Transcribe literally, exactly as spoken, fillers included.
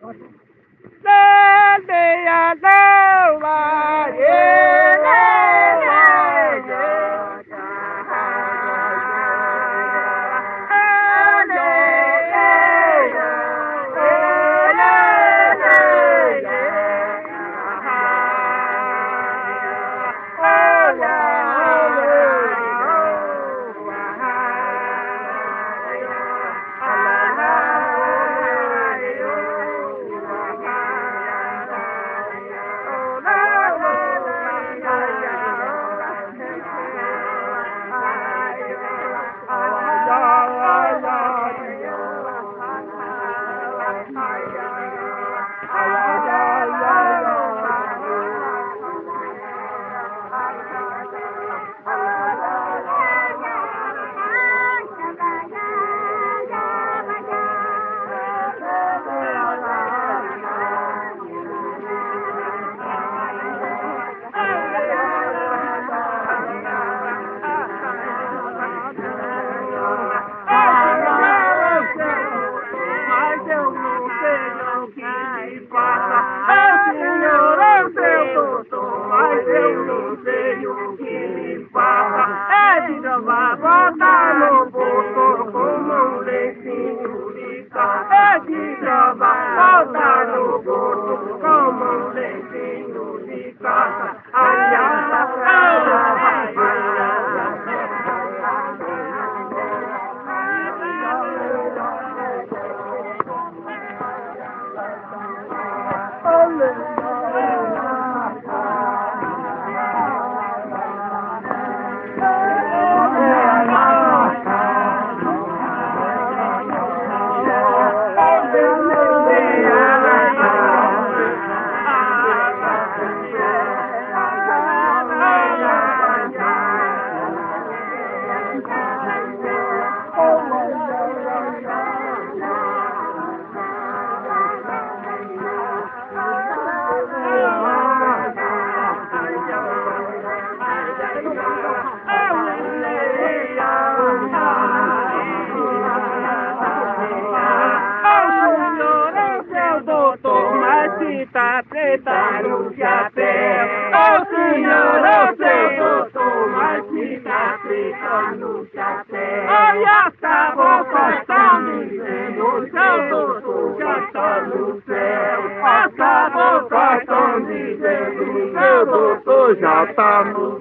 Tá preta no chapéu, ô senhor, ô seu doutor, mas fica preta no chapéu. Olha, tá bom, tá me dizendo, o seu doutor já tá no céu. Acabou, tá me dizendo, o seu doutor já tá no